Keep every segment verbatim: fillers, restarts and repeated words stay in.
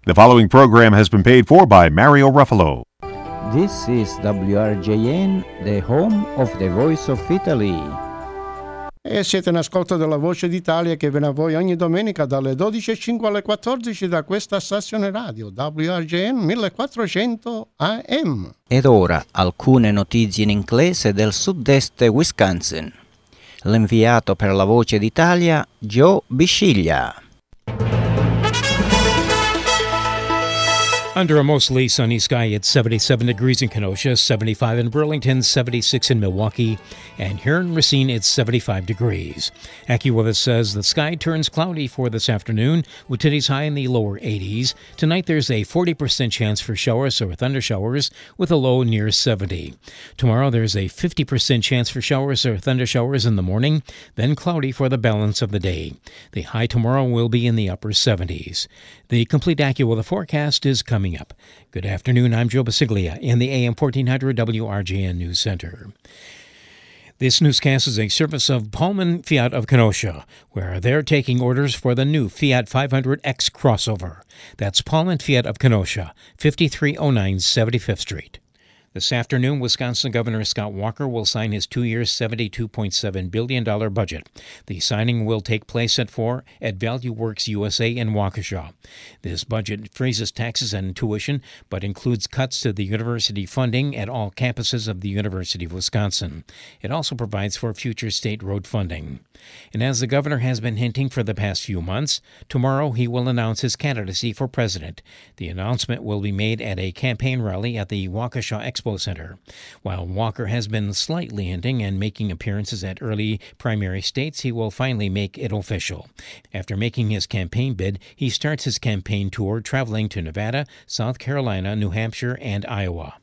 The following program has been paid for by Mario Ruffalo. This is W R J N, the home of the Voice of Italy. E siete in ascolto della Voce d'Italia che viene a voi ogni domenica dalle dodici e cinque alle quattordici da questa stazione radio W R J N millequattrocento A M. Ed ora alcune notizie in inglese del sud-est Wisconsin. L'inviato per la Voce d'Italia, Joe Bisciglia. Under a mostly sunny sky, it's seventy-seven degrees in Kenosha, seventy-five in Burlington, seventy-six in Milwaukee, and here in Racine, it's seventy-five degrees. AccuWeather says the sky turns cloudy for this afternoon, with today's high in the lower eighties. Tonight, there's a forty percent chance for showers or thundershowers, with a low near seventy. Tomorrow, there's a fifty percent chance for showers or thundershowers in the morning, then cloudy for the balance of the day. The high tomorrow will be in the upper seventies. The complete AccuWeather forecast is coming up. Good afternoon, I'm Joe Bisciglia in the A M fourteen hundred W R J N News Center. This newscast is a service of Pullman Fiat of Kenosha, where they're taking orders for the new Fiat five hundred X crossover. That's Pullman Fiat of Kenosha, fifty-three oh nine seventy-fifth Street. This afternoon, Wisconsin Governor Scott Walker will sign his two-year seventy-two point seven billion dollars budget. The signing will take place at four at ValueWorks U S A in Waukesha. This budget freezes taxes and tuition, but includes cuts to the university funding at all campuses of the University of Wisconsin. It also provides for future state road funding. And as the governor has been hinting for the past few months, tomorrow he will announce his candidacy for president. The announcement will be made at a campaign rally at the Waukesha Expo Center. While Walker has been slightly hinting and making appearances at early primary states, he will finally make it official. After making his campaign bid, he starts his campaign tour traveling to Nevada, South Carolina, New Hampshire, and Iowa.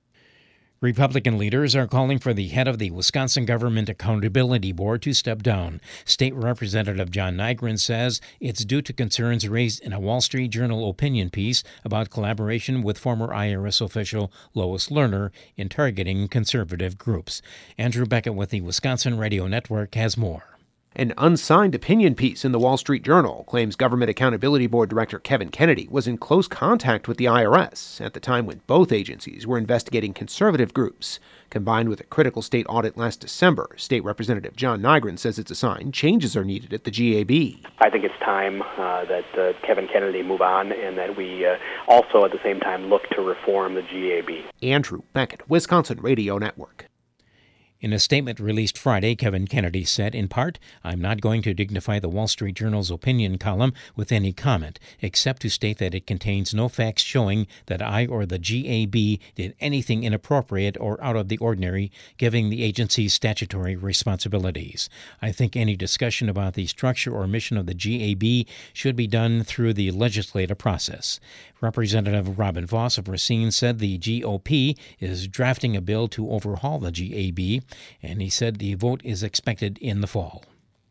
Republican leaders are calling for the head of the Wisconsin Government Accountability Board to step down. State Representative John Nygren says it's due to concerns raised in a Wall Street Journal opinion piece about collaboration with former I R S official Lois Lerner in targeting conservative groups. Andrew Beckett with the Wisconsin Radio Network has more. An unsigned opinion piece in the Wall Street Journal claims Government Accountability Board Director Kevin Kennedy was in close contact with the I R S at the time when both agencies were investigating conservative groups. Combined with a critical state audit last December, State Representative John Nygren says it's a sign changes are needed at the G A B. I think it's time uh, that uh, Kevin Kennedy move on and that we uh, also at the same time look to reform the G A B. Andrew Beckett, Wisconsin Radio Network. In a statement released Friday, Kevin Kennedy said, in part, I'm not going to dignify the Wall Street Journal's opinion column with any comment, except to state that it contains no facts showing that I or the G A B did anything inappropriate or out of the ordinary, giving the agency's statutory responsibilities. I think any discussion about the structure or mission of the G A B should be done through the legislative process. Representative Robin Voss of Racine said the G O P is drafting a bill to overhaul the G A B, and he said the vote is expected in the fall.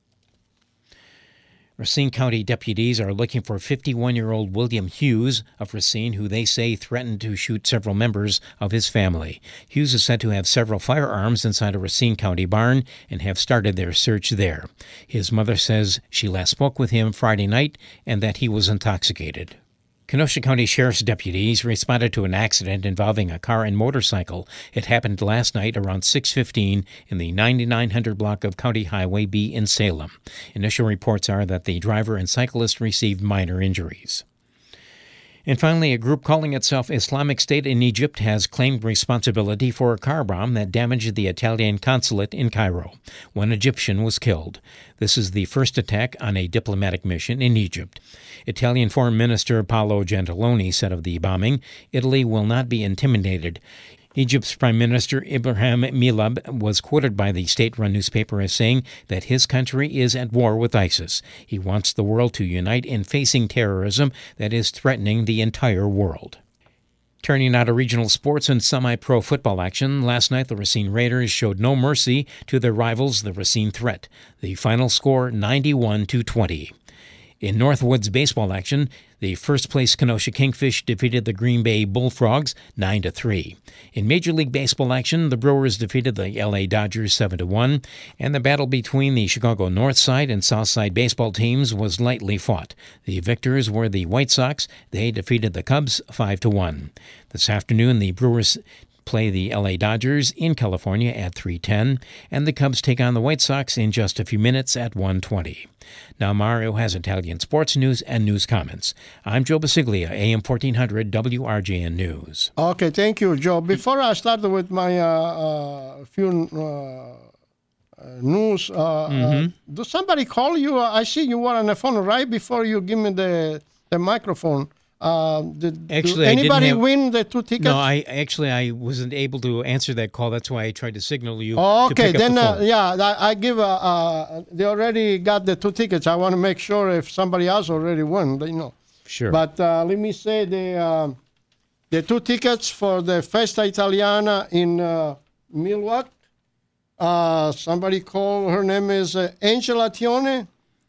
Racine County deputies are looking for fifty-one-year-old William Hughes of Racine, who they say threatened to shoot several members of his family. Hughes is said to have several firearms inside a Racine County barn and have started their search there. His mother says she last spoke with him Friday night and that he was intoxicated. Kenosha County Sheriff's deputies responded to an accident involving a car and motorcycle. It happened last night around six fifteen in the ninety-nine hundred block of County Highway B in Salem. Initial reports are that the driver and cyclist received minor injuries. And finally, a group calling itself Islamic State in Egypt has claimed responsibility for a car bomb that damaged the Italian consulate in Cairo. One Egyptian was killed. This is the first attack on a diplomatic mission in Egypt. Italian Foreign Minister Paolo Gentiloni said of the bombing, Italy will not be intimidated. Egypt's Prime Minister Ibrahim Milab was quoted by the state-run newspaper as saying that his country is at war with ISIS. He wants the world to unite in facing terrorism that is threatening the entire world. Turning now to regional sports and semi-pro football action, last night the Racine Raiders showed no mercy to their rivals, the Racine Threat. The final score, ninety-one to twenty. In Northwoods baseball action, The first-place Kenosha Kingfish defeated the Green Bay Bullfrogs nine to three. In Major League Baseball action, the Brewers defeated the L A Dodgers seven to one, and the battle between the Chicago North Side and South Side baseball teams was lightly fought. The victors were the White Sox. They defeated the Cubs five to one. This afternoon, the Brewers play the L A Dodgers in California at three ten, and the Cubs take on the White Sox in just a few minutes at one twenty. Now Mario has Italian sports news and news comments. I'm Joe Basiglia, A M fourteen hundred W R J N News. Okay, thank you, Joe. Before I start with my uh, uh, few uh, news, uh, mm-hmm. uh, does somebody call you? I see you were on the phone right before you give me the, the microphone. Uh, did, actually, did anybody have, win the two tickets? No, I actually I wasn't able to answer that call. That's why I tried to signal you. Oh, okay, to pick then up the phone. Uh, yeah, I, I give. A, uh, they already got the two tickets. I want to make sure if somebody else already won, they know. Sure. But uh, let me say the uh, the two tickets for the Festa Italiana in uh, Milwaukee. Uh, somebody called. Her name is uh, Angela Tione.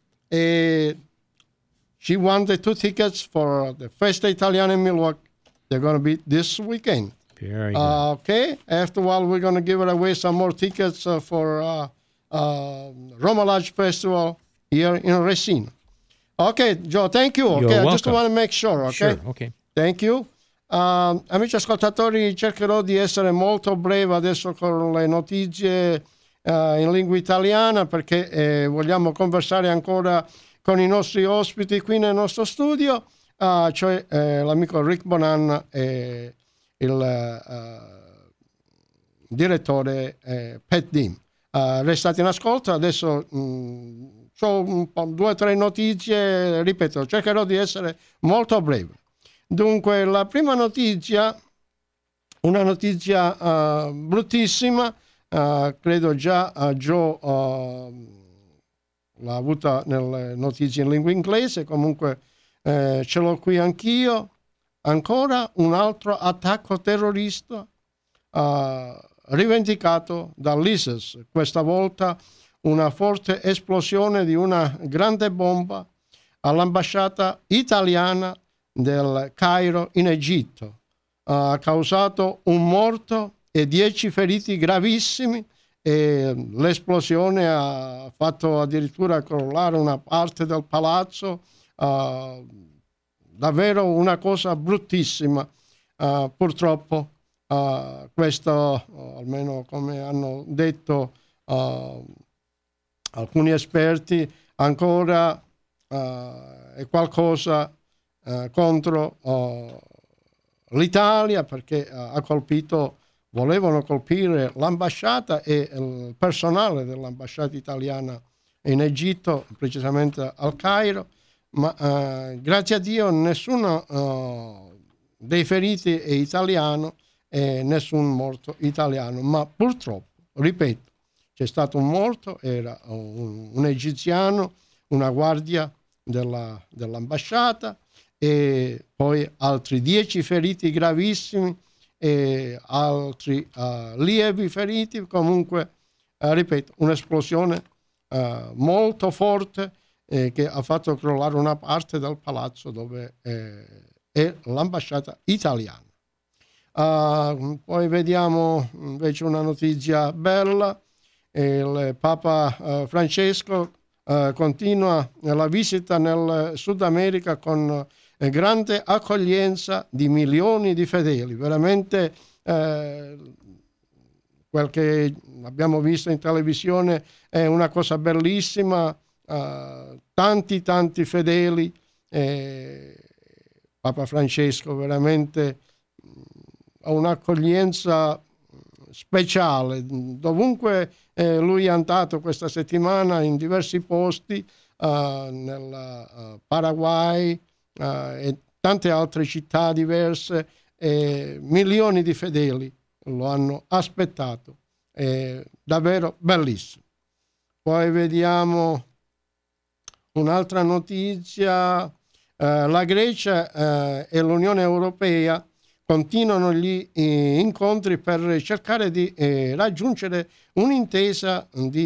Uh, She won the two tickets for the Festa Italiana in Milwaukee. They're going to be this weekend. Very good. Uh, okay. After a while, we're going to give away some more tickets uh, for uh, uh, Roma Lodge Festival here in Racine. Okay, Joe, thank you. Okay, You're I just welcome. want to make sure. Okay. Sure, okay. Thank you. Um, amici ascoltatori, cercherò di essere molto breve adesso con le notizie uh, in lingua italiana perché eh, vogliamo conversare ancora con i nostri ospiti qui nel nostro studio, uh, cioè eh, l'amico Rick Bonanna e il uh, direttore eh, Pat Dim. Uh, restate in ascolto, adesso ho un po', due o tre notizie, ripeto, cercherò di essere molto breve. Dunque, la prima notizia, una notizia uh, bruttissima, uh, credo già uh, Joe... Uh, l'ha avuta nelle notizie in lingua inglese, comunque eh, ce l'ho qui anch'io. Ancora un altro attacco terrorista eh, rivendicato dall'ISIS, questa volta una forte esplosione di una grande bomba all'ambasciata italiana del Cairo in Egitto. Ha causato un morto e dieci feriti gravissimi. E l'esplosione ha fatto addirittura crollare una parte del palazzo, uh, davvero una cosa bruttissima. Uh, purtroppo uh, questo, uh, almeno come hanno detto uh, alcuni esperti, ancora uh, è qualcosa uh, contro uh, l'Italia, perché uh, ha colpito volevano colpire l'ambasciata e il personale dell'ambasciata italiana in Egitto, precisamente al Cairo, ma eh, grazie a Dio nessuno eh, dei feriti è italiano e nessun morto italiano, ma purtroppo, ripeto, c'è stato un morto, era un, un egiziano, una guardia della, dell'ambasciata e poi altri dieci feriti gravissimi e altri uh, lievi feriti. Comunque, uh, ripeto, un'esplosione uh, molto forte eh, che ha fatto crollare una parte del palazzo dove eh, è l'ambasciata italiana. Uh, poi vediamo invece una notizia bella. Il Papa uh, Francesco uh, continua la visita nel Sud America con grande accoglienza di milioni di fedeli. Veramente eh, quel che abbiamo visto in televisione è una cosa bellissima, eh, tanti tanti fedeli, eh, Papa Francesco veramente ha un'accoglienza speciale dovunque eh, lui è andato questa settimana, in diversi posti, eh, nel uh, Paraguay, Uh, e tante altre città diverse, e milioni di fedeli lo hanno aspettato, è davvero bellissimo. Poi vediamo un'altra notizia, uh, la Grecia uh, e l'Unione Europea continuano gli eh, incontri per cercare di eh, raggiungere un'intesa di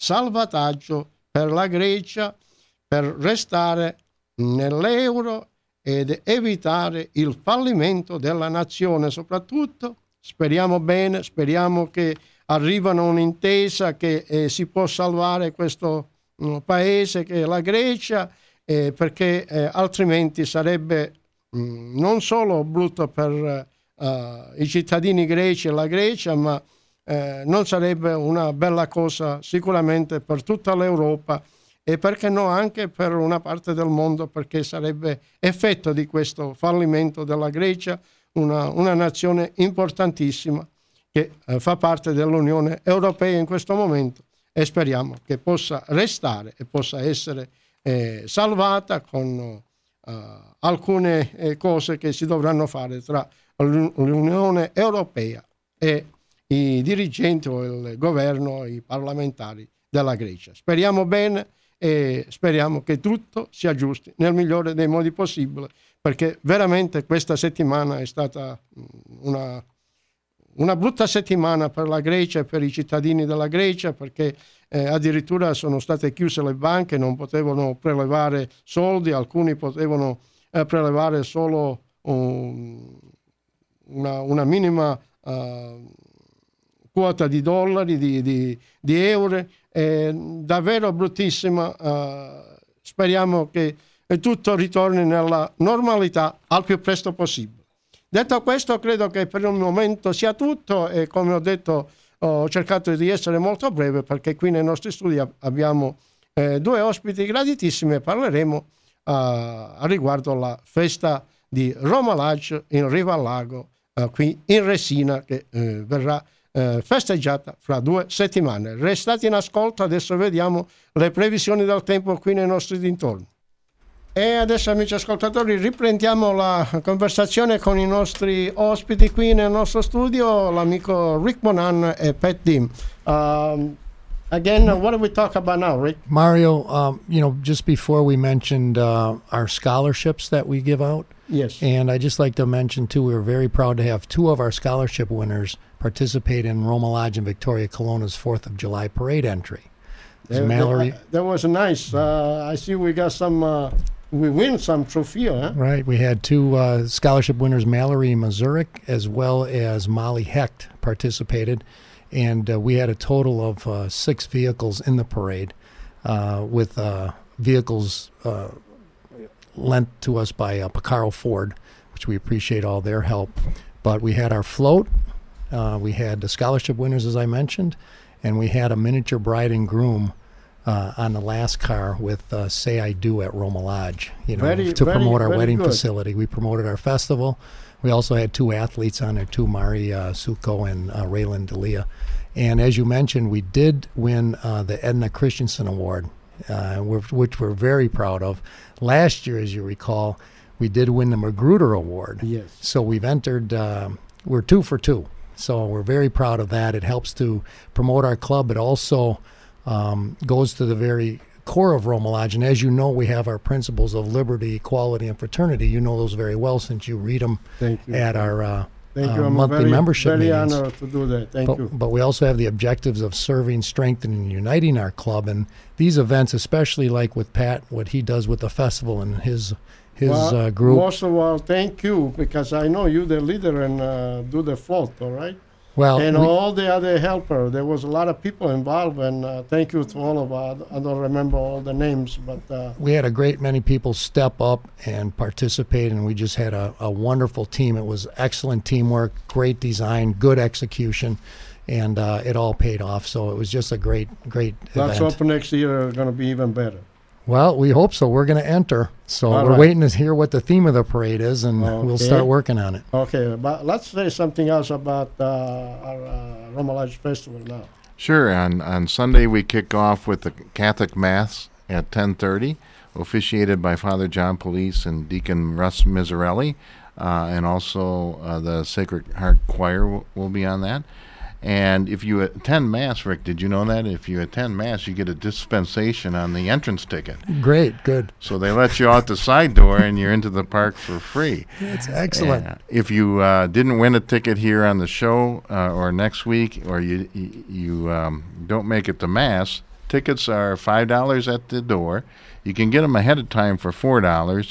salvataggio per la Grecia, per restare nell'euro ed evitare il fallimento della nazione. Soprattutto speriamo bene, speriamo che arrivano un'intesa che eh, si può salvare questo mm, paese che è la Grecia, eh, perché eh, altrimenti sarebbe mm, non solo brutto per uh, i cittadini greci e la Grecia, ma eh, non sarebbe una bella cosa sicuramente per tutta l'Europa e perché no anche per una parte del mondo, perché sarebbe effetto di questo fallimento della Grecia, una, una nazione importantissima che eh, fa parte dell'Unione Europea in questo momento, e speriamo che possa restare e possa essere eh, salvata con uh, alcune eh, cose che si dovranno fare tra l'Unione Europea e i dirigenti o il governo, i parlamentari della Grecia. Speriamo bene e speriamo che tutto si aggiusti nel migliore dei modi possibili, perché veramente questa settimana è stata una, una brutta settimana per la Grecia e per i cittadini della Grecia, perché eh, addirittura sono state chiuse le banche, non potevano prelevare soldi, alcuni potevano eh, prelevare solo um, una, una minima uh, quota di dollari, di, di, di euro, è davvero bruttissima. Uh, speriamo che tutto ritorni nella normalità al più presto possibile. Detto questo, credo che per il momento sia tutto e, come ho detto, ho cercato di essere molto breve, perché qui nei nostri studi abbiamo eh, due ospiti graditissimi e parleremo uh, a riguardo la festa di Roma Lage in Riva al Lago, uh, qui in Resina, che uh, verrà Eh, festeggiata fra due settimane. Restate in ascolto, adesso vediamo le previsioni del tempo qui nei nostri dintorni. E adesso, amici ascoltatori, riprendiamo la conversazione con i nostri ospiti qui nel nostro studio, l'amico Rick Monan e Pat Dim. Um, again, what do we talk about now, Rick? Mario, um, you know, just before we mentioned uh, our scholarships that we give out. Yes. And I'd just like to mention, too, we're very proud to have two of our scholarship winners participate in Roma Lage and Victoria Colonna's fourth of July parade entry. That, Mallory. That, that was nice. Uh, I see we got some, uh, we win some trophy, huh? Right. We had two uh, scholarship winners, Mallory Mazurik, as well as Molly Hecht, participated. And uh, we had a total of uh, six vehicles in the parade, uh, with uh, vehicles uh, lent to us by uh, Picaro Ford, which we appreciate all their help. But we had our float. Uh, we had the scholarship winners, as I mentioned, and we had a miniature bride and groom uh, on the last car with uh, Say I Do at Roma Lage, you know, very, to very, promote our very wedding good. facility. We promoted our festival. We also had two athletes on there, too, Mari uh, Suko and uh, Raylan D'Elia. And as you mentioned, we did win uh, the Edna Christensen Award, uh, which we're very proud of. Last year, as you recall, we did win the Magruder Award. Yes. So we've entered, uh, we're two for two. So we're very proud of that. It helps to promote our club. It also um, goes to the very core of Roma Lage. And as you know, we have our principles of liberty, equality, and fraternity. You know those very well since you read them Thank you. at our uh, Thank uh, you. I'm monthly very, membership very meetings. honored to do that. Thank but, you. But we also have the objectives of serving, strengthening, and uniting our club. And these events, especially like with Pat, what he does with the festival and his his well, uh, group. Most of all, thank you, because I know you the leader and uh, do the float, all right? Well, and we, all the other helpers. There was a lot of people involved, and uh, thank you to all of us. I don't remember all the names, but uh, we had a great many people step up and participate, and we just had a, a wonderful team. It was excellent teamwork, great design, good execution, and uh, it all paid off. So it was just a great, great let's event. hope next year is going to be even better. Well, we hope so. We're going to enter. So All we're right. waiting to hear what the theme of the parade is, and we'll Okay. start working on it. Okay, but let's say something else about uh, our uh, Roma Lage Festival now. Sure. On on Sunday we kick off with the Catholic Mass at ten thirty, officiated by Father John Police and Deacon Russ Miserelli, uh, and also uh, the Sacred Heart Choir will, will be on that. And if you attend Mass, Rick, did you know that? If you attend Mass, you get a dispensation on the entrance ticket. Great, good. So they let you out the side door and you're into the park for free. That's excellent. Uh, if you uh, didn't win a ticket here on the show uh, or next week, or you you, you um, don't make it to Mass, tickets are five dollars at the door. You can get them ahead of time for four dollars,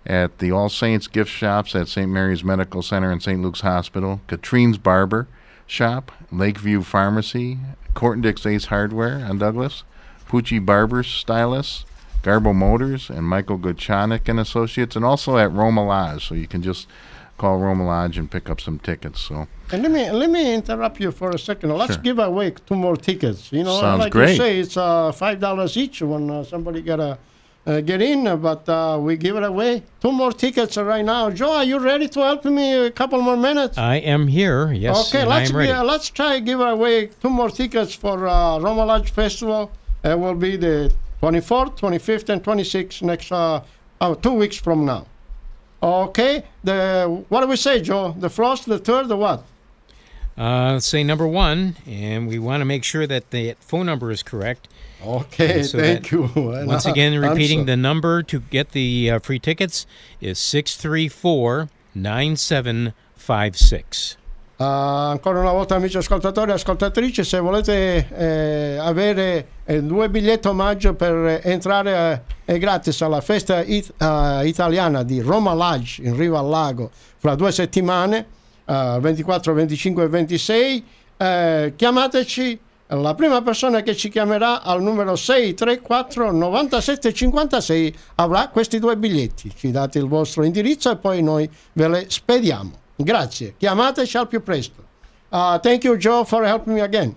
at the All Saints gift shops at Saint Mary's Medical Center and Saint Luke's Hospital, Katrine's Barber Shop, Lakeview Pharmacy, Court and Dick's Ace Hardware on Douglas, Pucci Barber Stylists, Garbo Motors, and Michael Guchanik and Associates, and also at Roma Lodge. So you can just call Roma Lodge and pick up some tickets. So. And let me let me interrupt you for a second. Let's Sure. give away two more tickets. You know, Sounds like great. you say, it's uh, five dollars each when uh, somebody gotta uh, get in. uh, But uh, we give it away. Two more tickets right now. Joe, are you ready to help me a couple more minutes? I am here. Yes, okay, and let's I am ready. gi- let's try give away two more tickets for uh, Roma Lodge Festival. It will be the twenty-fourth, twenty-fifth, and twenty-sixth next uh, uh, two weeks from now. Okay, the what do we say, Joe? The first, the third, the what? Uh, let's say number one, and we want to make sure that the phone number is correct. Okay, So thank that- you. Once again, repeating the. the number to get the uh, free tickets is six three four, nine seven five six. Uh, ancora una volta, amici ascoltatori e ascoltatrici, se volete eh, avere eh, due biglietti omaggio per eh, entrare eh, è gratis alla festa it- eh, italiana di Roma Lodge in riva al lago fra due settimane, eh, ventiquattro, venticinque e ventisei, eh, chiamateci. La prima persona che ci chiamerà al numero sei tre quattro nove sette cinque sei avrà questi due biglietti. Ci date il vostro indirizzo e poi noi ve le spediamo. Grazie, chiamateci al più presto. Uh, thank you, Joe, for helping me again.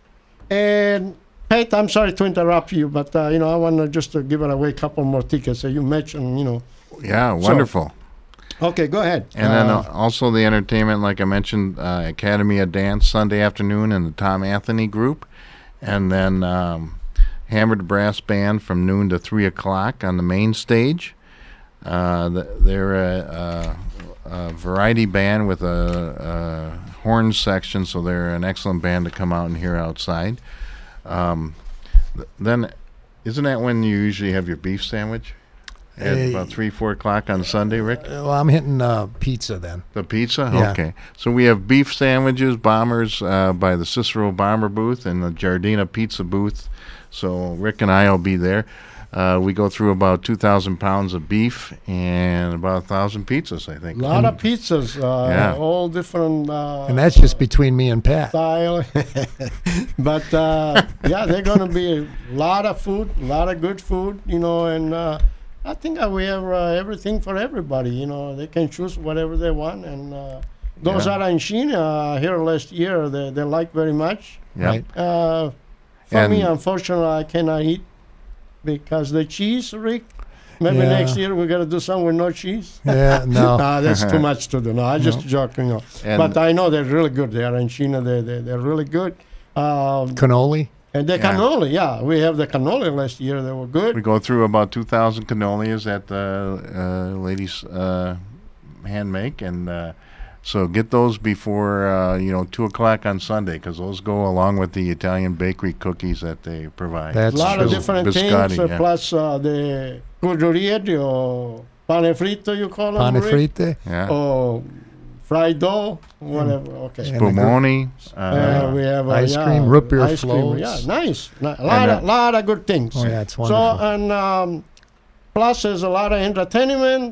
And Pete, I'm sorry to interrupt you, but uh, you know I want to just to give it away a couple more tickets. So you mentioned, you know. Yeah, wonderful. Okay, go ahead. And then Uh, uh, also the entertainment, like I mentioned, uh, Academy of Dance Sunday afternoon and the Tom Anthony Group. And then um, Hammered Brass Band from noon to three o'clock on the main stage. Uh, th- they're a, a, a variety band with a, a horn section, so they're an excellent band to come out and hear outside. Um, th- then, isn't that when you usually have your beef sandwich? At Uh, about three, four o'clock on Sunday, Rick? Well, I'm hitting uh, pizza then. The pizza? Yeah. Okay. So we have beef sandwiches, bombers uh, by the Cicero Bomber booth and the Giardina Pizza booth. So Rick and I will be there. Uh, we go through about two thousand pounds of beef and about one thousand pizzas, I think. a lot of pizzas, uh, Yeah. all different. Uh, And that's just between me and Pat. style. But uh, yeah, they're going to be a lot of food, a lot of good food, you know, and uh, I think uh, we have uh, everything for everybody. You know, they can choose whatever they want, and uh, those Yeah. arancini uh, here last year they they like very much. Yep. Right. Uh, for And- me, unfortunately, I cannot eat because the cheese, Rick. Maybe Yeah. next year we're gonna do some with no cheese. Yeah, no. Nah, that's too much to do. No, I just joke, you know. And- But I know they're really good. The arancina, they they they're really good. Um, Cannoli. and the Yeah. cannoli, yeah, we have the cannoli last year. They were good. We go through about two thousand cannolis that the uh, ladies uh, hand make. And uh, so get those before, uh, you know, two o'clock on Sunday, because those go along with the Italian bakery cookies that they provide. That's A lot true. of different Biscotti, things, uh, yeah. plus uh, the currieri or pane fritto, you call them, Pane Rick? fritte. Yeah. Or fried dough, whatever. Okay. And the gr- Spumoni. Uh, Uh, we have uh, ice yeah, cream, root beer ice cream. floats. Yeah, nice. Ni- A lot, And, of, uh, lot of good things. Oh, yeah, it's So, wonderful. and um, plus there's a lot of entertainment,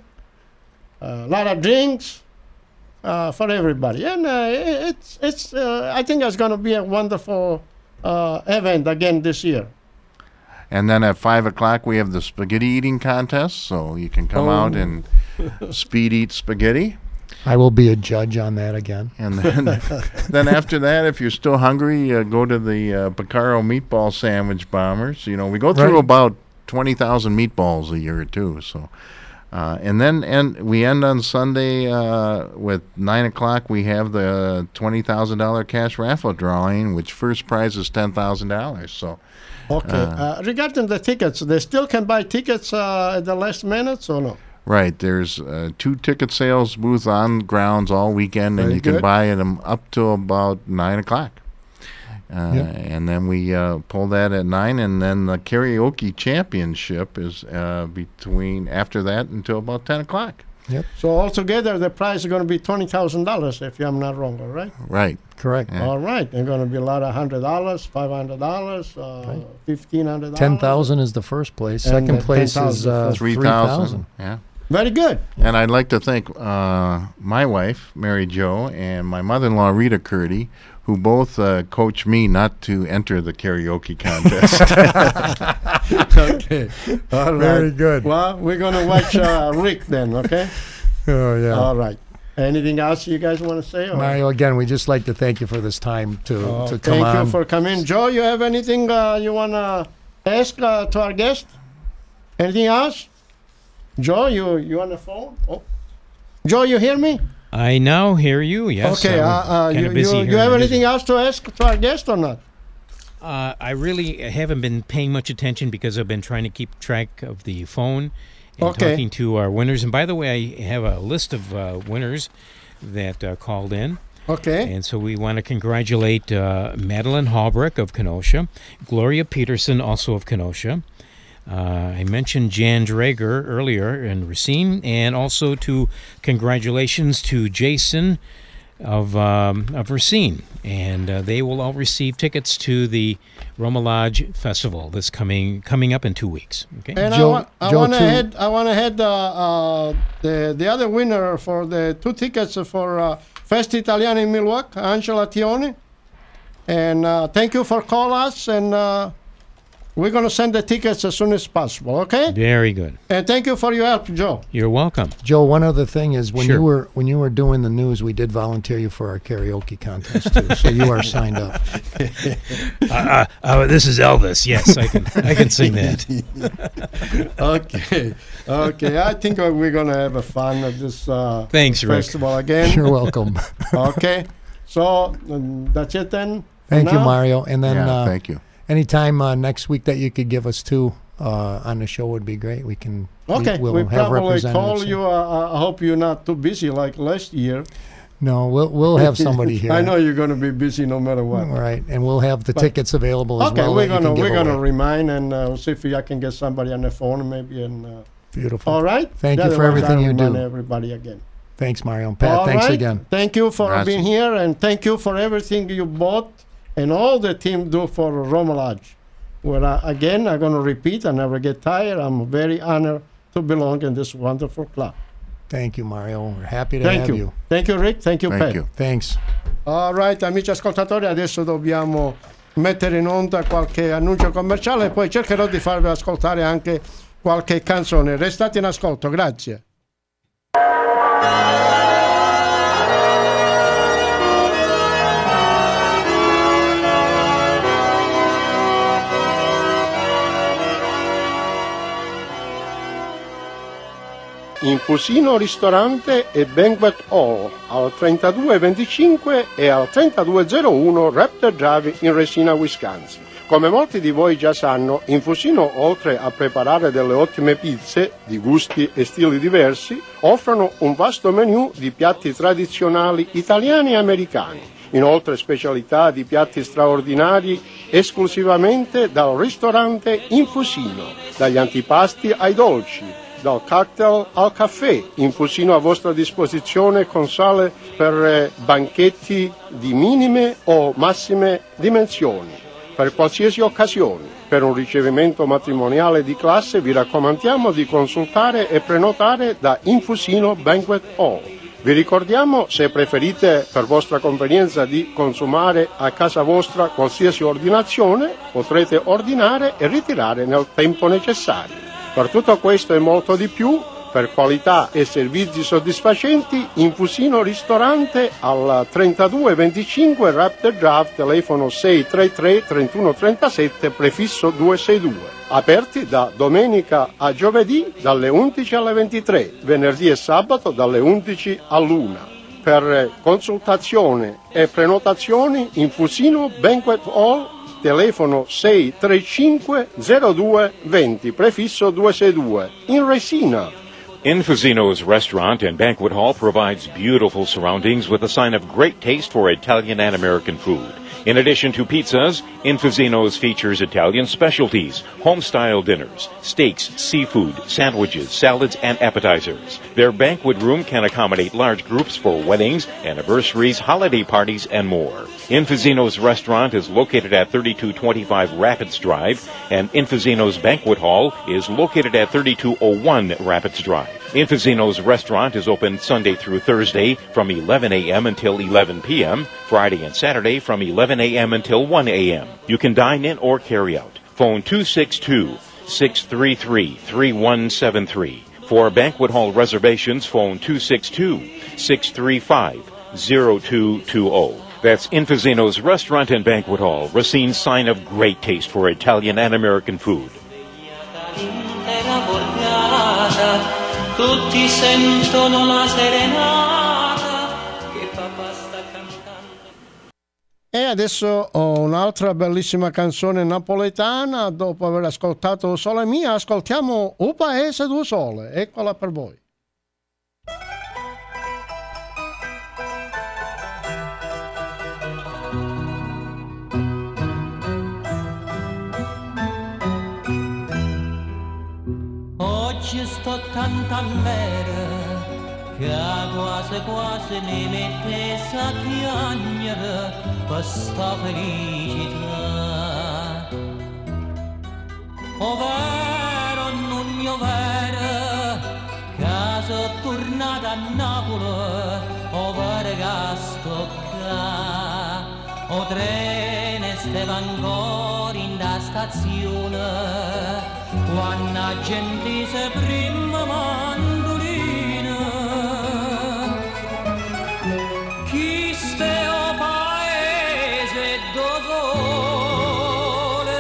a lot of drinks uh, for everybody. And uh, it- it's, it's uh, I think it's going to be a wonderful uh, event again this year. And then at five o'clock, we have the spaghetti eating contest. So you can come out Oh. and speed eat spaghetti. I will be a judge on that again. And then, then after that, if you're still hungry, uh, go to the uh, Picaro meatball sandwich bombers. You know, we go through Right. about twenty thousand meatballs a year too. So, uh, and then and we end on Sunday uh, with nine o'clock. We have the twenty thousand dollar cash raffle drawing, which first prize is ten thousand dollars. So, Okay. Uh, regarding the tickets, they still can buy tickets uh, at the last minute or no? right, there's uh, two ticket sales booths on grounds all weekend, and Very you can good. buy them up till about nine o'clock. Uh, Yep. And then we uh, pull that at nine, and then the karaoke championship is uh, between after that until about ten o'clock. So altogether, the price is going to be twenty thousand dollars, if I'm not wrong, all right? Right. Correct. Yeah. All right. There's going to be a lot of one hundred dollars, five hundred dollars, uh, fifteen hundred dollars. Ten thousand is the first place. And Second the place ten is thousand uh, first. Three three thousand. thousand. Yeah. Very good. And I'd like to thank uh, my wife, Mary Jo, and my mother-in-law, Rita Curdy, who both uh, coached me not to enter the karaoke contest. Okay. All right. Very good. Well, we're going to watch uh, Rick then, okay? Oh, yeah. All right. Anything else you guys want to say? Or? Mario, again, we just like to thank you for this time to, Oh, to come thank on. you for coming. Joe, you have anything uh, you want to ask uh, to our guest? Anything else? Joe, you you on the phone? Oh. Joe, you hear me? I now hear you, yes. Okay. I'm Uh, uh, kinda you busy you, here you in have the anything vision. else to ask to our guest or not? Uh, I really haven't been paying much attention because I've been trying to keep track of the phone and Okay. talking to our winners. And by the way, I have a list of uh, winners that uh, called in. Okay. And so we want to congratulate uh, Madeline Halbrecht of Kenosha, Gloria Peterson, also of Kenosha. Uh, I mentioned Jan Drager earlier in Racine, and also to congratulations to Jason of um, of Racine, and uh, they will all receive tickets to the Roma Lodge Festival that's coming coming up in two weeks. Okay. And Joe- I, wa- I Joe, want to too. head. I want to head uh, uh, the the other winner for the two tickets for uh, Festa Italiana in Milwaukee, Angela Tioni. And uh, thank you for calling us, and uh, we're going to send the tickets as soon as possible. Okay. Very good. And thank you for your help, Joe. You're welcome. Joe, one other thing is when Sure. you were when you were doing the news, we did volunteer you for our karaoke contest too, so you are signed up. Uh, uh, uh, this is Elvis. Yes, I can I can sing that. Okay. Okay. I think uh, we're going to have a fun at this uh, Thanks, Rick. festival again. You're welcome. Okay. So um, that's it then. for Thank you, now? Mario. And then yeah, uh, thank you. anytime uh, next week that you could give us two uh, on the show would be great. We can. Okay, we, we will have probably representatives. call you. Uh, I hope you're not too busy like last year. No, we'll we'll have somebody here. I know you're going to be busy no matter what. All right, and we'll have the But- tickets available as Okay, well. we're that you gonna can we're give gonna away. remind and uh, see if I can get somebody on the phone maybe. And uh, Beautiful. all right. Thank you for Otherwise, everything I'll you remind do. Everybody again. Thanks, Mario. And Pat, All thanks right. again. Thank you for Grazie. being here, and thank you for everything you bought and all the team do for Roma Lodge. Well, uh, again, I'm going to repeat, I never get tired. I'm very honored to belong in this wonderful club. Thank you, Mario. We're happy to Thank have you. you. Thank you, Rick. Thank you, Thank Pat. you. Thanks. All right, amici ascoltatori, adesso dobbiamo mettere in onda qualche annuncio commerciale e poi cercherò di farvi ascoltare anche qualche canzone. Restate in ascolto, grazie. Infusino Ristorante e Banquet Hall al trentadue venticinque e al trentadue zero uno Raptor Drive in Resina, Wisconsin. Come molti di voi già sanno, Infusino, oltre a preparare delle ottime pizze di gusti e stili diversi, offrono un vasto menù di piatti tradizionali italiani e americani. Inoltre specialità di piatti straordinari esclusivamente dal ristorante Infusino, dagli antipasti ai dolci, dal cocktail al caffè. Infusino a vostra disposizione con sale per eh, banchetti di minime o massime dimensioni, per qualsiasi occasione. Per un ricevimento matrimoniale di classe vi raccomandiamo di consultare e prenotare da Infusino Banquet Hall. Vi ricordiamo, se preferite per vostra convenienza di consumare a casa vostra qualsiasi ordinazione, potrete ordinare e ritirare nel tempo necessario. Per tutto questo e molto di più, per qualità e servizi soddisfacenti, Infusino Ristorante al trentadue venticinque Raptor Drive, telefono sei tre tre trentuno trentasette, prefisso duecentosesantadue. Aperti da domenica a giovedì dalle undici alle ventitré, venerdì e sabato dalle undici all'una. Per consultazione e prenotazioni, Infusino Banquet Hall, telefono sei tre cinque zero due venti, prefisso duecentosessantadue, in Resina. Infusino's restaurant and banquet hall provides beautiful surroundings with a sign of great taste for Italian and American food. In addition to pizzas, Infusino's features Italian specialties, home-style dinners, steaks, seafood, sandwiches, salads, and appetizers. Their banquet room can accommodate large groups for weddings, anniversaries, holiday parties, and more. Infusino's restaurant is located at thirty-two twenty-five Rapids Drive, and Infusino's banquet hall is located at thirty-two oh one Rapids Drive. Infazino's restaurant is open Sunday through Thursday from eleven a.m. until eleven p.m., Friday and Saturday from eleven a.m. until one a.m. You can dine in or carry out. Phone two six two, six three three, three one seven three. For banquet hall reservations, phone two six two, six three five, zero two two zero. That's Infazino's Restaurant and Banquet Hall, Racine's sign of great taste for Italian and American food. Tutti sentono la serenata che papà sta cantando. E adesso ho un'altra bellissima canzone napoletana. Dopo aver ascoltato Sole Mia, ascoltiamo O Paese du Sole. Eccola per voi. Oggi sto tanto allegra che quasi quasi mi mette a piangere per sta felicità. O vero, non io vero, che sono tornata a Napoli, o vero che sto qua. O treno stava ancora in da stazione, quando la gente si prima mandolina. Chi ste o paese do sole,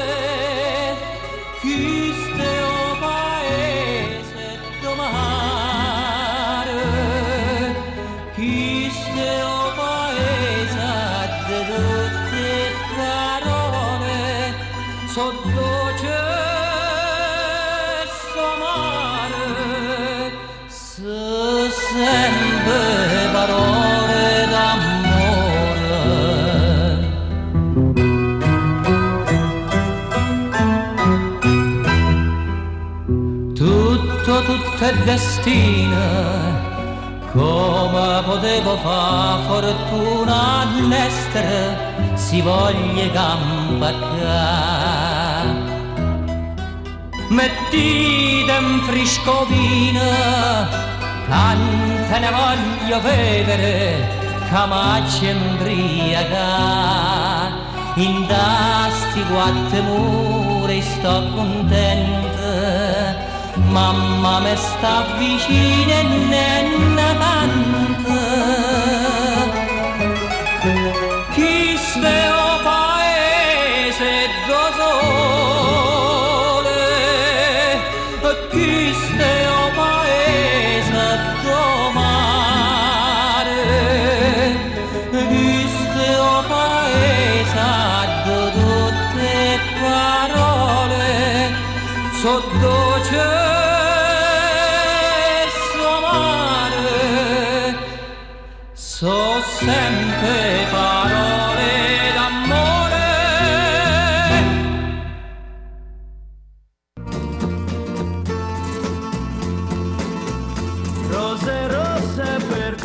chi ste o paese do mare, chi ste o paese de tutte parole, so dolce sempre parole d'amore. Tutto, tutto è destino, come potevo fare fortuna all'estero, si voglia campacca. Mettite in friscovina, tante ne voglio vedere, che m'accia imbriaca. In tasti quattro mura sto contenta, mamma me sta vicina e nenna canta. Chi ste o paese do sole, chi ste o paese do mare, chi ste o paese do tutte parole, so dolce so amare, so sempre parole d'amore. Rose rosse per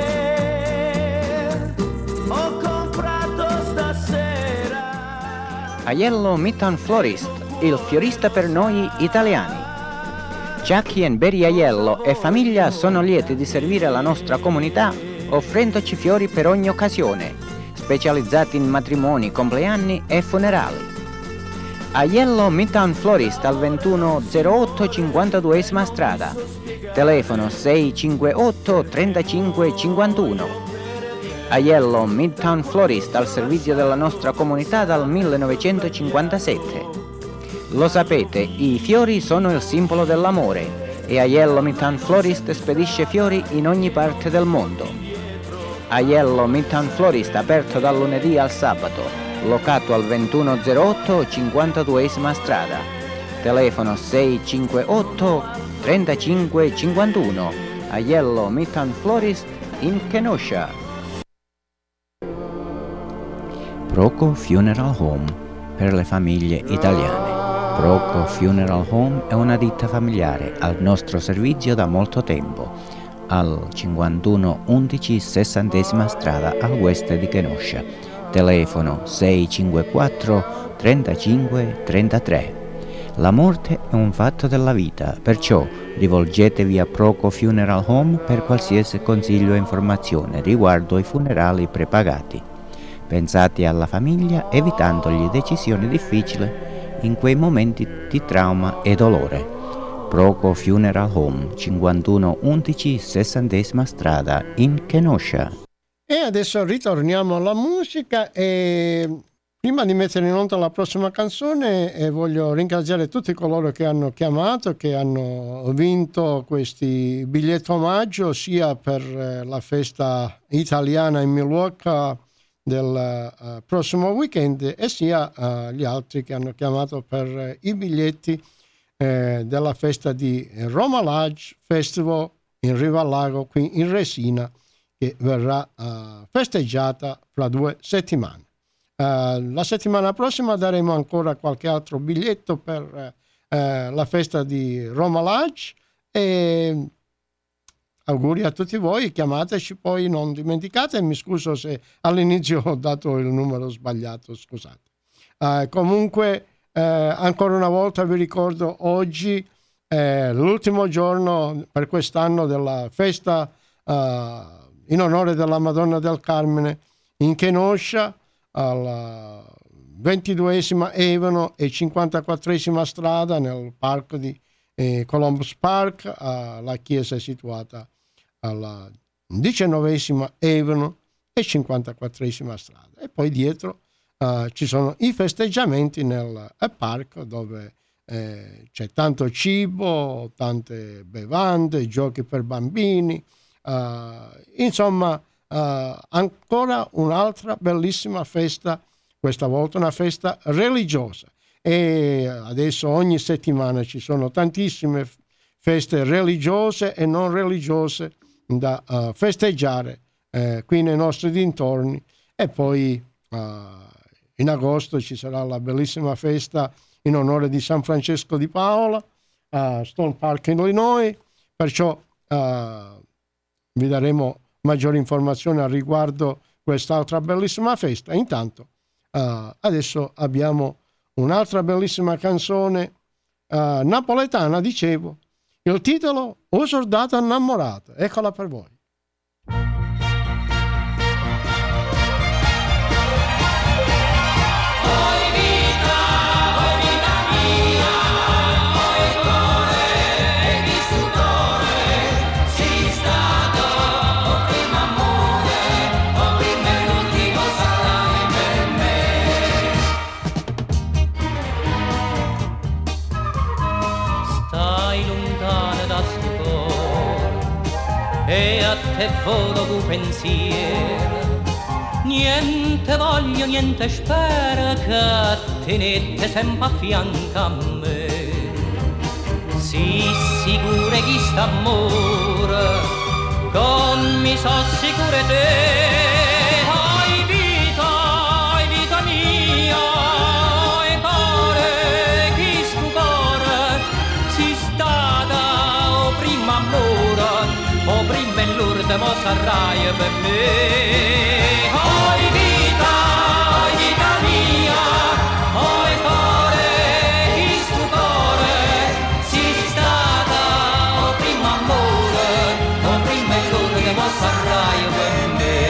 te ho comprato stasera. Aiello Midtown Florist, il fiorista per noi italiani. Jackie and Barry Aiello e famiglia sono lieti di servire la nostra comunità offrendoci fiori per ogni occasione, specializzati in matrimoni, compleanni e funerali. Aiello Midtown Florist al ventuno zero otto cinquantaduesima strada. Telefono sei cinque otto trentacinque cinquantuno. Aiello Midtown Florist al servizio della nostra comunità dal millenovecentocinquantasette. Lo sapete, i fiori sono il simbolo dell'amore e Aiello Midtown Florist spedisce fiori in ogni parte del mondo. Aiello Midtown Florist aperto dal lunedì al sabato, locato al ventuno zero otto cinquantaduesima strada. Telefono sei cinque otto trentacinque cinquantuno. Aiello Midtown Florist in Kenosha. Proco Funeral Home per le famiglie italiane. Proco Funeral Home è una ditta familiare al nostro servizio da molto tempo, al cinquantuno undici sessantesima strada al west di Kenosha. Telefono sei cinque quattro trentacinque trentatré. La morte è un fatto della vita, perciò rivolgetevi a Proco Funeral Home per qualsiasi consiglio e informazione riguardo ai funerali prepagati. Pensate alla famiglia evitandogli decisioni difficili in quei momenti di trauma e dolore. Proco Funeral Home, cinquantuno undici sessantesima strada in Kenosha. E adesso ritorniamo alla musica e prima di mettere in onda la prossima canzone eh, voglio ringraziare tutti coloro che hanno chiamato, che hanno vinto questi biglietti omaggio sia per eh, la festa italiana in Milwaukee del uh, prossimo weekend e sia uh, gli altri che hanno chiamato per uh, i biglietti eh, della festa di Roma Lodge Festival in Riva al Lago qui in Resina, che verrà uh, festeggiata fra due settimane. Uh, la settimana prossima daremo ancora qualche altro biglietto per uh, uh, la festa di Roma Lodge e auguri a tutti voi, chiamateci, poi non dimenticate, mi scuso se all'inizio ho dato il numero sbagliato, scusate. Uh, comunque uh, ancora una volta vi ricordo oggi è l'ultimo giorno per quest'anno della festa uh, in onore della Madonna del Carmine in Kenosha, alla ventiduesima Avon e cinquantaquattresima strada nel parco di eh, Columbus Park. Uh, la chiesa è situata alla diciannovesima Avon e cinquantaquattresima strada. E poi dietro uh, ci sono i festeggiamenti nel parco dove eh, c'è tanto cibo, tante bevande, giochi per bambini, uh, insomma Uh, ancora un'altra bellissima festa, questa volta una festa religiosa, e adesso ogni settimana ci sono tantissime feste religiose e non religiose da uh, festeggiare uh, qui nei nostri dintorni. E poi uh, in agosto ci sarà la bellissima festa in onore di San Francesco di Paola a Stone Park, Illinois, perciò uh, vi daremo maggiori informazioni al riguardo quest'altra bellissima festa. Intanto uh, adesso abbiamo un'altra bellissima canzone uh, napoletana, dicevo, il titolo O soldato innamorato, eccola per voi. E a te volo tu pensiero, niente voglio, niente spero che tenete sempre a fianco a me. Si sicure chi sta amore, con mi so sicure te. Oi vita, oi vita mia, oi cuore, chi stu cuore, si stata o prima amore, o prima in Lourdes mo sarrai per me. Oi vita, oi vita mia, oi cuore, chi stu cuore, si stata o prima amore, o prima in Lourdes mo sarrai per me.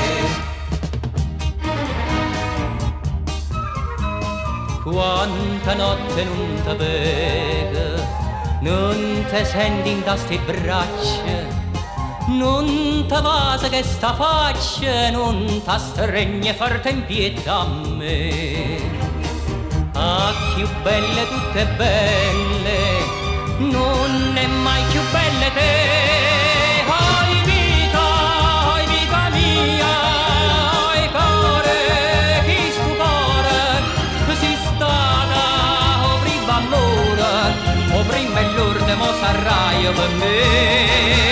Quanta notte non te vedo, non te senti in queste braccia, non te vasa che sta faccia, non te stregne forte in pietà a me. Ah, più belle tutte belle, non è mai più belle te. Oi vita, oi vita mia, oi cuore, chi stu cuore, si stata o prima amore, o prima in Lourdes mo sarrai per me.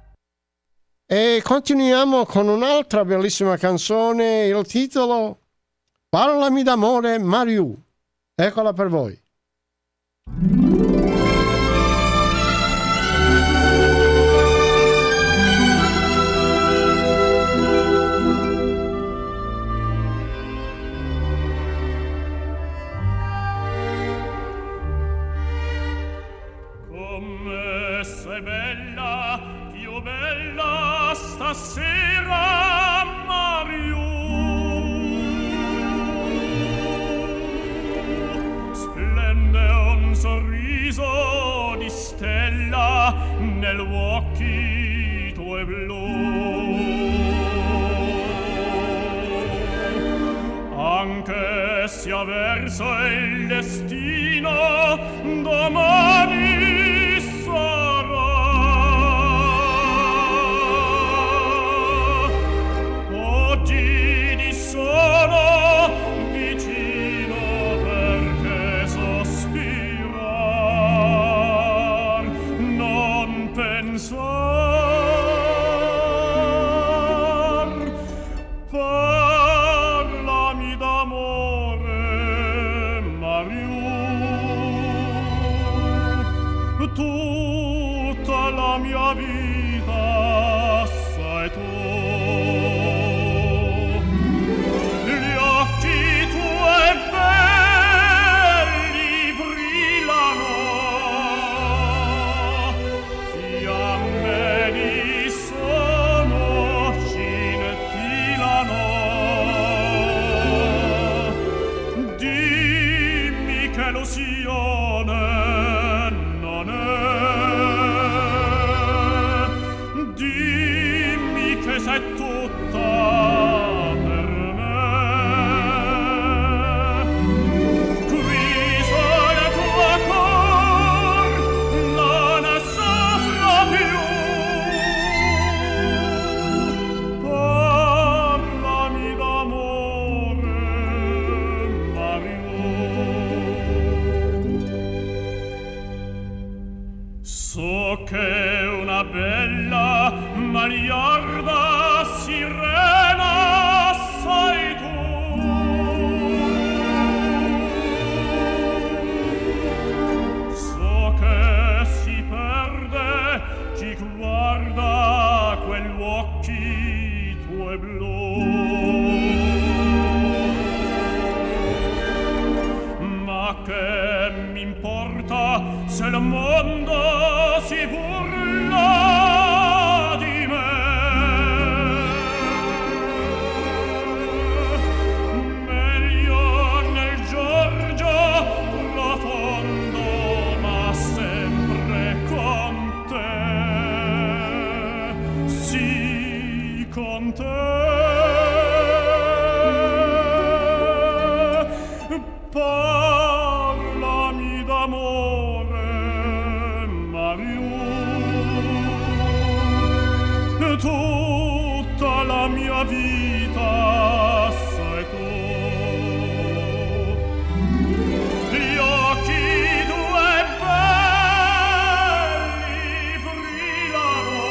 E continuiamo con un'altra bellissima canzone, il titolo Parlami d'amore, Mariù. Eccola per voi. Come sei bella, più bella stasera, Mariù. Splende un sorriso di stella nel occhi tuoi blu. Anche se avverso il destino domani sarà, oggi di solo vicino perché sospirar, non pensar, parlami d'amore, Mariù. Tutta la mia vita sei tu. Gli occhi tuoi belli brillano, fiamme di sono scintillano. Dimmi che illusione non è, dimmi che sei tutta per me. Qui solo il tuo cor non soffre più. Parlami d'amore, Mariù. So che una bella magliarda sirena sei tu. So che si perde chi guarda quegli occhi tuoi blu. Ma che mi importa se il mondo si burla di me? Meglio nel giorgio profondo, ma sempre con te, sì, con te. Parlami d'amore, Mariù. Tutta la mia vita sei tu. Gli occhi tuoi belli brillano,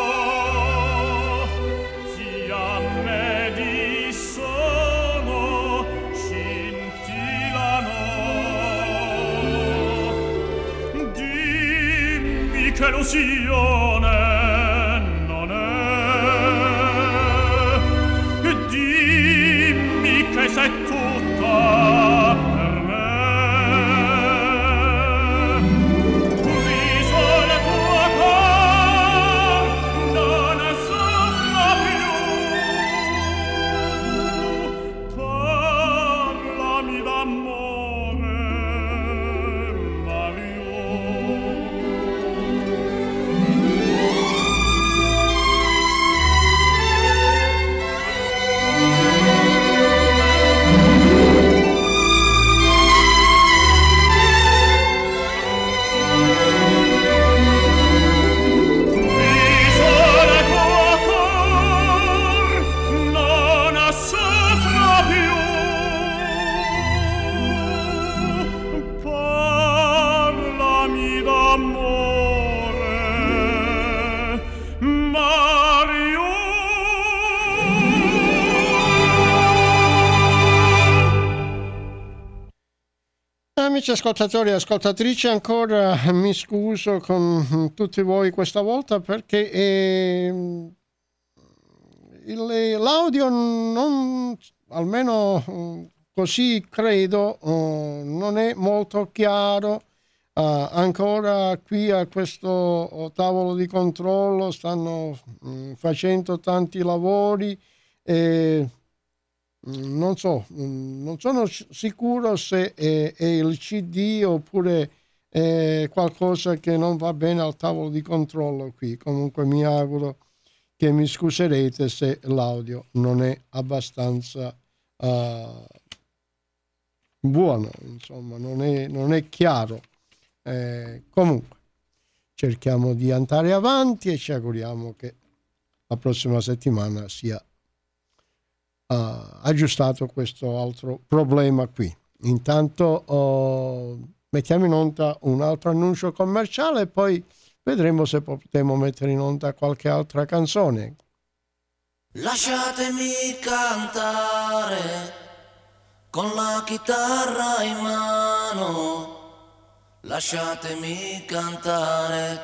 fiamme di sono scintillano. Dimmi che illusione non è, dimmi che sei tutta per me. Qui solo il tuo cor non soffre più. Parlami d'amore, Mariù. amici ascoltatori e ascoltatrici, ancora mi scuso con tutti voi questa volta perché eh, il, l'audio non, almeno così credo, uh, non è molto chiaro. Uh, ancora qui a questo tavolo di controllo stanno mh, facendo tanti lavori e mh, non so, mh, non sono sicuro se è, è il C D oppure è qualcosa che non va bene al tavolo di controllo qui. Comunque mi auguro che mi scuserete se l'audio non è abbastanza uh, buono, insomma, non è, non è chiaro. Eh, comunque cerchiamo di andare avanti e ci auguriamo che la prossima settimana sia uh, aggiustato questo altro problema qui. Intanto uh, mettiamo in onda un altro annuncio commerciale e poi vedremo se potremo mettere in onda qualche altra canzone. Lasciatemi cantare con la chitarra in mano. Lasciatemi cantare,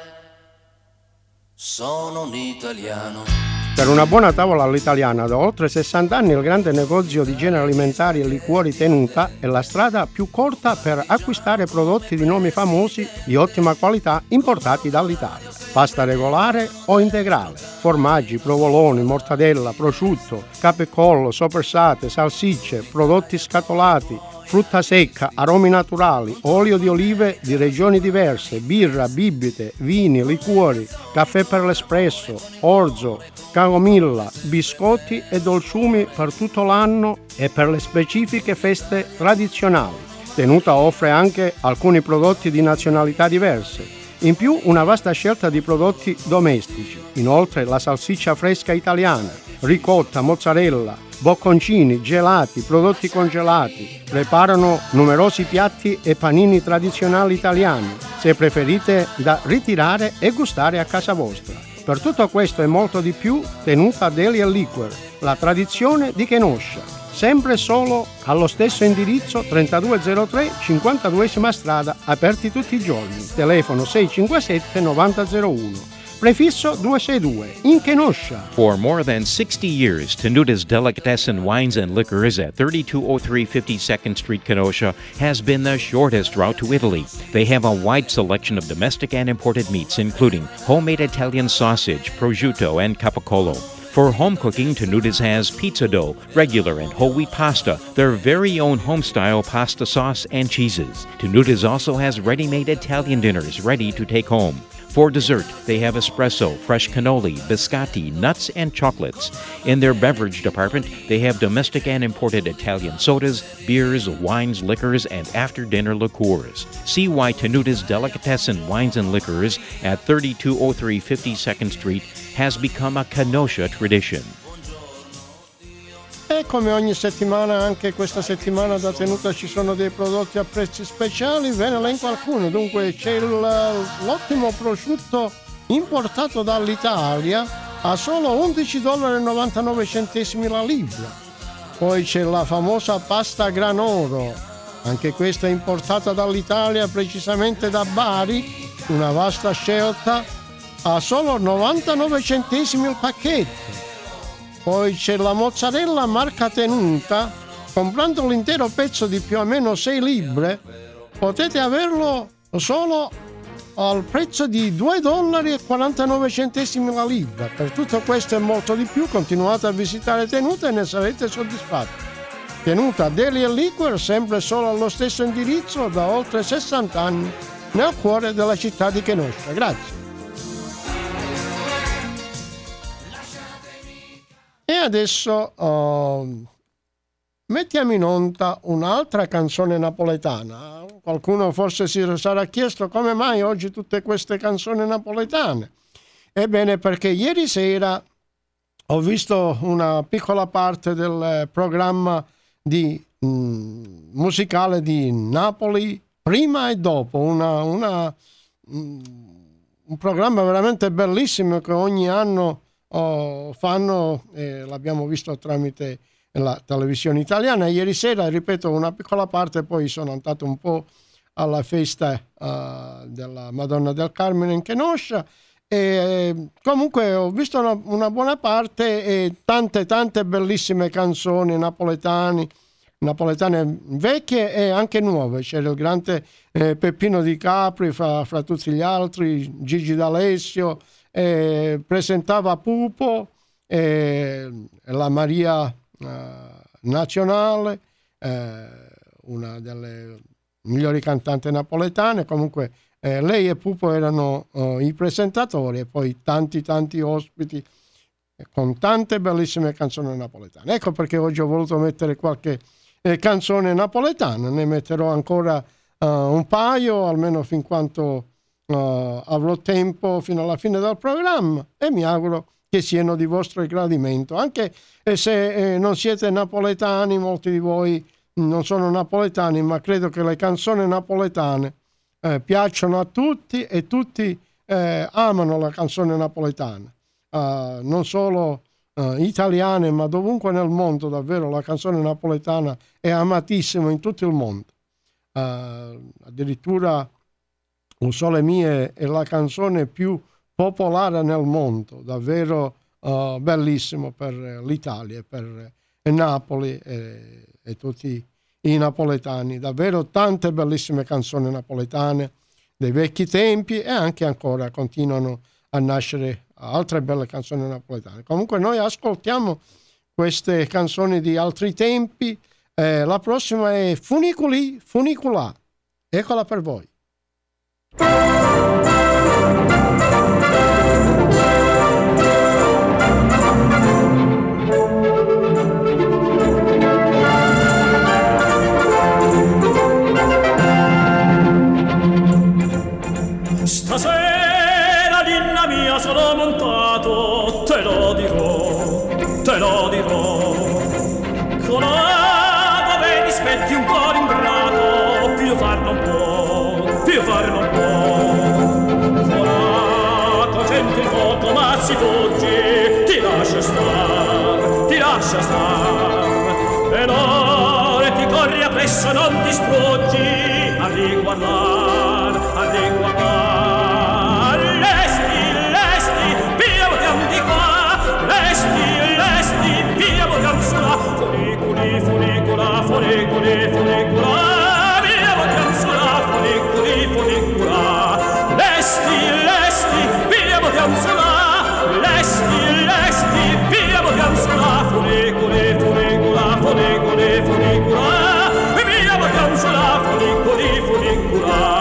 sono un italiano. Per una buona tavola all'italiana da oltre sessanta anni il grande negozio di generi alimentari e liquori Tenuta è la strada più corta per acquistare prodotti di nomi famosi di ottima qualità importati dall'Italia. Pasta regolare o integrale, formaggi, provoloni, mortadella, prosciutto, capecollo, soppressate, salsicce, prodotti scatolati, frutta secca, aromi naturali, olio di olive di regioni diverse, birra, bibite, vini, liquori, caffè per l'espresso, orzo, camomilla, biscotti e dolciumi per tutto l'anno e per le specifiche feste tradizionali. Tenuta offre anche alcuni prodotti di nazionalità diverse. In più una vasta scelta di prodotti domestici. Inoltre la salsiccia fresca italiana, ricotta, mozzarella, bocconcini, gelati, prodotti congelati. Preparano numerosi piatti e panini tradizionali italiani, se preferite da ritirare e gustare a casa vostra. Per tutto questo e molto di più, Tenuta Deli and Liquor, la tradizione di Kenosha. Sempre solo allo stesso indirizzo trentadue zero tre, cinquantaduesima strada, aperti tutti i giorni. Telefono sei cinque sette nove zero zero uno. Prefisso duecentosesantadue, in Kenosha. For more than sixty years, Tenuta's Delicatessen Wines and Liquors at thirty-two oh three fifty-second Street, Kenosha, has been the shortest route to Italy. They have a wide selection of domestic and imported meats, including homemade Italian sausage, prosciutto, and capicola. For home cooking, Tenuta's has pizza dough, regular and whole wheat pasta, their very own home-style pasta sauce, and cheeses. Tenuta's also has ready-made Italian dinners ready to take home. For dessert, they have espresso, fresh cannoli, biscotti, nuts, and chocolates. In their beverage department, they have domestic and imported Italian sodas, beers, wines, liquors, and after-dinner liqueurs. See why Tenuta's Delicatessen Wines and Liquors at thirty-two oh three fifty-second Street has become a Kenosha tradition. E come ogni settimana, anche questa settimana da Tenuta ci sono dei prodotti a prezzi speciali, ve ne elenco alcuni. Dunque c'è il, l'ottimo prosciutto importato dall'Italia a solo undici dollari e novantanove centesimi la libra. Poi c'è la famosa pasta granoro, anche questa importata dall'Italia, precisamente da Bari, una vasta scelta a solo novantanove centesimi il pacchetto. Poi c'è la mozzarella marca Tenuta, comprando l'intero pezzo di più o meno sei libbre, potete averlo solo al prezzo di due dollari e quarantanove centesimi la libra. Per tutto questo e molto di più continuate a visitare Tenuta e ne sarete soddisfatti. Tenuta Deli and Liquor, sempre solo allo stesso indirizzo da oltre sessanta anni, nel cuore della città di Kenosha. Grazie. E adesso uh, mettiamo in onda un'altra canzone napoletana. Qualcuno forse si sarà chiesto come mai oggi tutte queste canzoni napoletane. Ebbene, perché ieri sera ho visto una piccola parte del programma di, mh, musicale di Napoli prima e dopo, una, una, mh, un programma veramente bellissimo che ogni anno Oh, fanno, eh, l'abbiamo visto tramite la televisione italiana. Ieri sera, ripeto, una piccola parte, poi sono andato un po' alla festa uh, della Madonna del Carmine in Kenosha. E comunque ho visto una, una buona parte e tante tante bellissime canzoni napoletane, napoletane vecchie e anche nuove. C'era il grande eh, Peppino Di Capri fra, fra tutti gli altri, Gigi D'Alessio, eh, presentava Pupo, eh, la Maria eh, Nazionale, eh, una delle migliori cantanti napoletane. Comunque Eh, lei e Pupo erano uh, i presentatori e poi tanti tanti ospiti eh, con tante bellissime canzoni napoletane. Ecco perché oggi ho voluto mettere qualche eh, canzone napoletana, ne metterò ancora uh, un paio, almeno fin quanto uh, avrò tempo fino alla fine del programma, e mi auguro che siano di vostro gradimento, anche eh, se eh, non siete napoletani. Molti di voi non sono napoletani, ma credo che le canzoni napoletane Eh, piacciono a tutti e tutti eh, amano la canzone napoletana, uh, non solo uh, italiane ma dovunque nel mondo. Davvero la canzone napoletana è amatissima in tutto il mondo, uh, addirittura Un Sole Mie è la canzone più popolare nel mondo, davvero uh, bellissimo per l'Italia, per eh, Napoli e, e tutti i napoletani. Davvero tante bellissime canzoni napoletane dei vecchi tempi, e anche ancora continuano a nascere altre belle canzoni napoletane. Comunque noi ascoltiamo queste canzoni di altri tempi. Eh, la prossima è Funiculi Funiculà, eccola per voi. Stasera l'inna mia sono montato, te lo dirò, te lo dirò. Colato vedi spetti un po' rimbrato, più far non può, più far non può. Colato senti il fuoco ma si fugge, ti lascia star, ti lascia star. E l'ore ti corri appresso, non ti struggi a riguardar, a riguardar. Funiculi, funicula, funiculi, funicula, via votiam sulla, funiculi, funicula. Lesti, lesti, via votiam sulla, lesti, lesti, via votiam sulla, funiculi, funicula, funiculi, funicula, via votiam sulla, funiculi, funicula.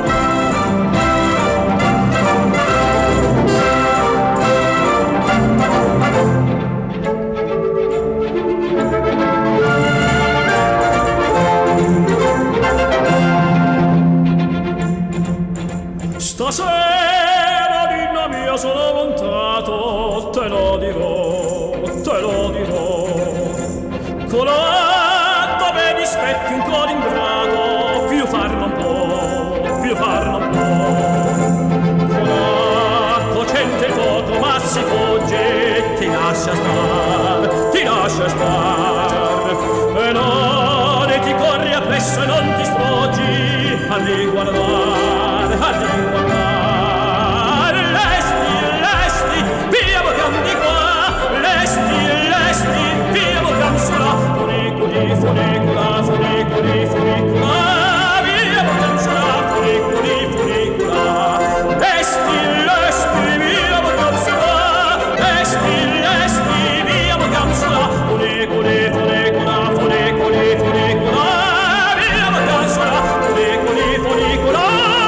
Stasera l'inna mia sono montato, te lo dirò, te lo dirò. Colato vedi spetti un po' d'ingrato, più far non può, più far non può. Colato c'entra il fuoco ma si fugge, ti lascia star, ti lascia star. E non ti corri appresso e non ti struggi a riguardare, a riguardare. Lesti, lesti, via votiam di qua, lesti, lesti, via votiam sulla, funiculi, funicula, funiculi, funicula, via votiam sulla, funiculi, funicula. Lesti, lesti, via votiam sulla, lesti, lesti, via votiam sulla, funiculi, funicula, funiculi, funicula, via votiam sulla, funiculi, funicula.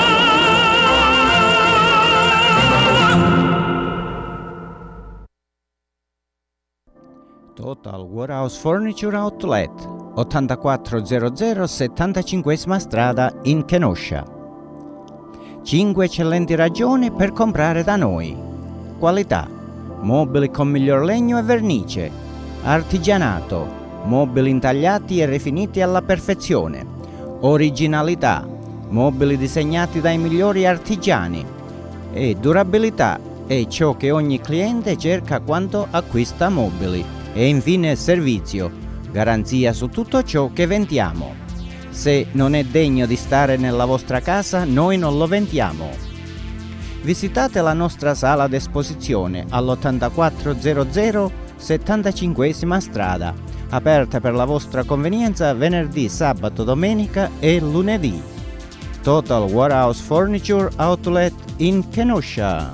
Total Warehouse Furniture Outlet, ottantaquattrocento settantacinquesima strada in Kenosha. Cinque eccellenti ragioni per comprare da noi. Qualità: mobili con miglior legno e vernice. Artigianato: mobili intagliati e rifiniti alla perfezione. Originalità: mobili disegnati dai migliori artigiani. E durabilità: è ciò che ogni cliente cerca quando acquista mobili. E infine servizio: garanzia su tutto ciò che vendiamo. Se non è degno di stare nella vostra casa, noi non lo vendiamo. Visitate la nostra sala d'esposizione all'ottantaquattrocento settantacinquesima strada, aperta per la vostra convenienza venerdì, sabato, domenica e lunedì. Total Warehouse Furniture Outlet in Kenosha.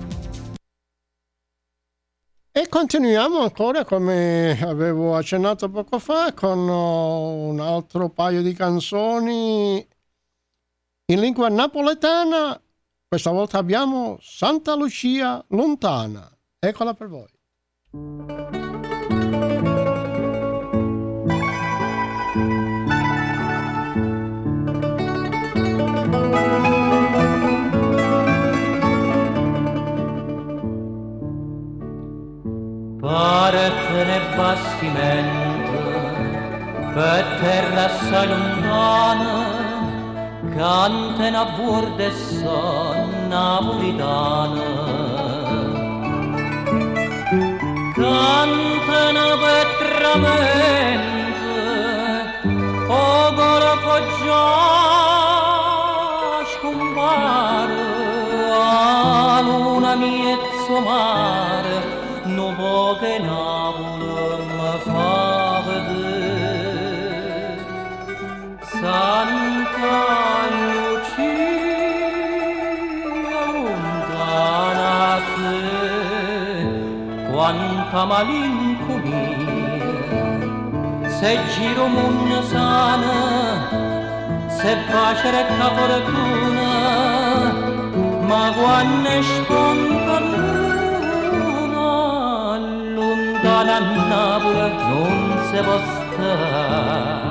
E continuiamo ancora, come avevo accennato poco fa, con un altro paio di canzoni in lingua napoletana. Questa volta abbiamo Santa Lucia lontana. Eccola per voi. Pare che ne bastimento per terra assai lontana canta una burdessa napolitana, canta una vetramento o golfo già scompare a luna mezzo mare. No poche Napoli mi fa vedere Santa Lucia lontana a te, quanta malinconia, se giro mondo sana, se pace recca fortuna, ma quando è spontanea lontana a Napoli non si può stare.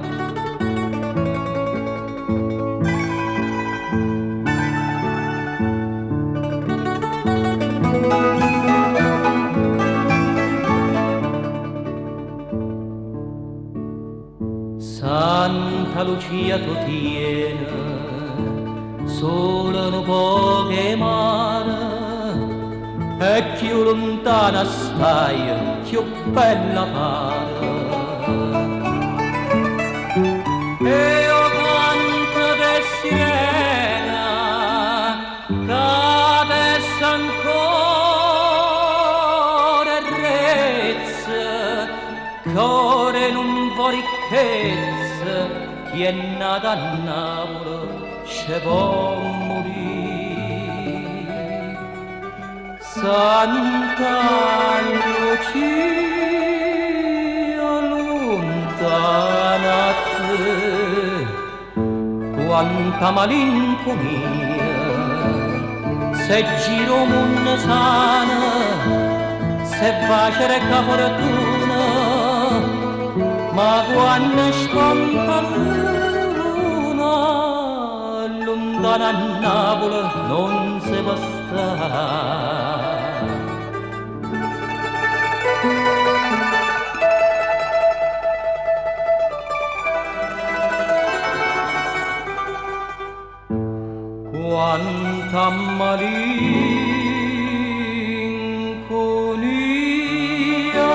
Santa Lucia tu tiene solo un po' che mare, e più lontana stai, più bella pare. E io canto de sirena, che adesso ancora rezza, core non può ricchezza, chi è nata a Napoli ci può morire. Santa Lucia lontana a te, quanta malinconia, se giro mondo sana, se pace recca fortuna, ma quando sconta luna, lontana a Napoli non si può stare. Quanta malinconia,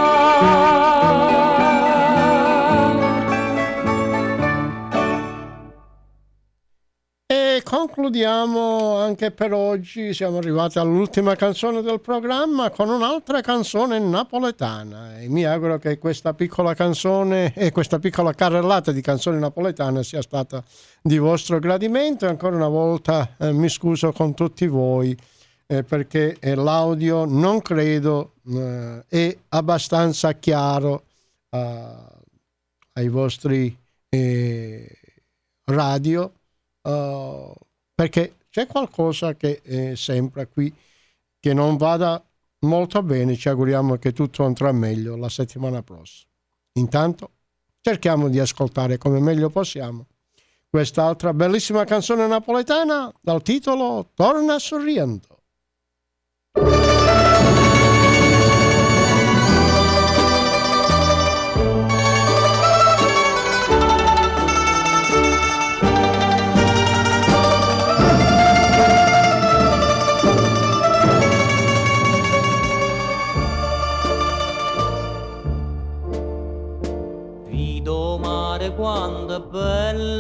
e concludiamo anche per oggi. Siamo arrivati all'ultima canzone del programma con un'altra canzone napoletana, e mi auguro che questa piccola canzone e questa piccola carrellata di canzoni napoletane sia stata di vostro gradimento. E ancora una volta eh, mi scuso con tutti voi eh, perché eh, l'audio non credo eh, è abbastanza chiaro eh, ai vostri eh, radio, eh, perché c'è qualcosa che eh, sembra qui che non vada molto bene. Ci auguriamo che tutto andrà meglio la settimana prossima. Intanto cerchiamo di ascoltare come meglio possiamo quest'altra bellissima canzone napoletana dal titolo Torna sorriendo. Vido mare quando è bella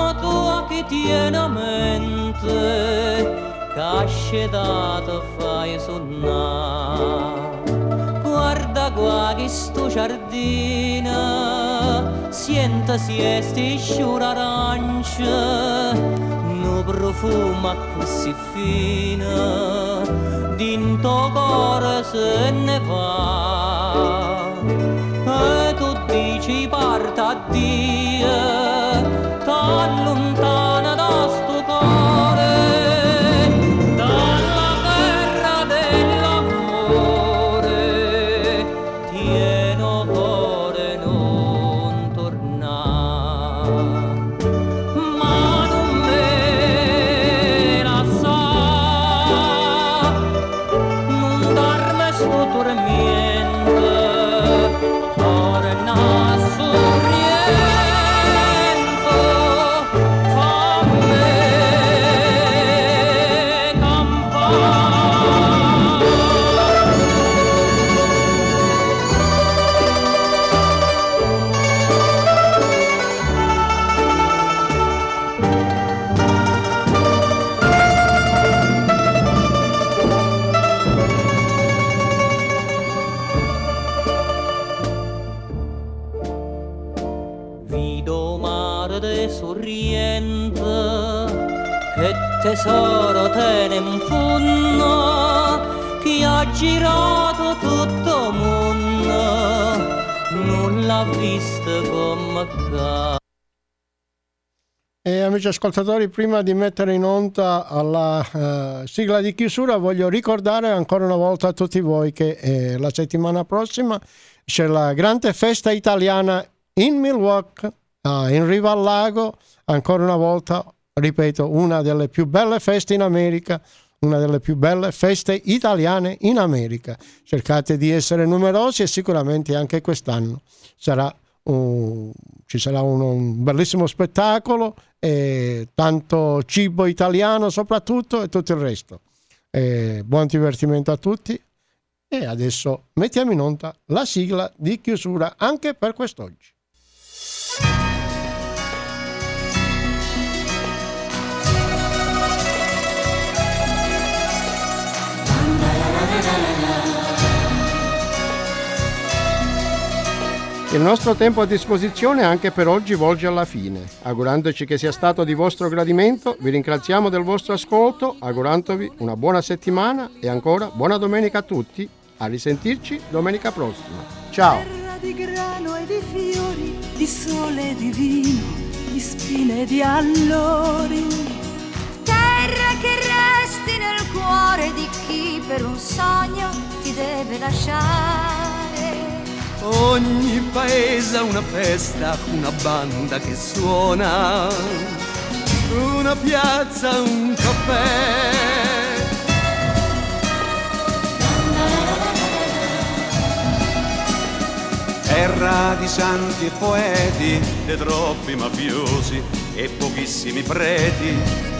mamma tua che tiene a mente che dato fai sonnare. Guarda qua che sto giardino, sienta siesti sciura arancia, no profuma così fina, dinto cuore se ne va. E tu dici parta a Dio, t'allontana da sto cuore, dalla terra dell'amore, tieno cuore non tornare. Ma non me la sa, non darmi sto tormento, torna sorriento, fammi Vido mare de sorriente, che tesoro tiene in fondo, che ha girato tutto il mondo, non l'ha visto come ca. E amici ascoltatori, prima di mettere in onda alla uh, sigla di chiusura, voglio ricordare ancora una volta a tutti voi che eh, la settimana prossima c'è la grande festa italiana in Milwaukee, uh, in riva al lago. Ancora una volta, ripeto, una delle più belle feste in America, una delle più belle feste italiane in America. Cercate di essere numerosi e sicuramente anche quest'anno sarà un, ci sarà un, un bellissimo spettacolo e tanto cibo italiano soprattutto e tutto il resto. E buon divertimento a tutti e adesso mettiamo in onda la sigla di chiusura anche per quest'oggi. Il nostro tempo a disposizione anche per oggi volge alla fine. Augurandoci che sia stato di vostro gradimento, vi ringraziamo del vostro ascolto, augurandovi una buona settimana e ancora buona domenica a tutti. A risentirci domenica prossima. Ciao! Terra di grano e di fiori, di sole e di vino, di spine e di allori. Terra che resti nel cuore di chi per un sogno ti deve lasciare. Ogni paese ha una festa, una banda che suona, una piazza, un caffè. Terra di santi e poeti, de troppi mafiosi e pochissimi preti.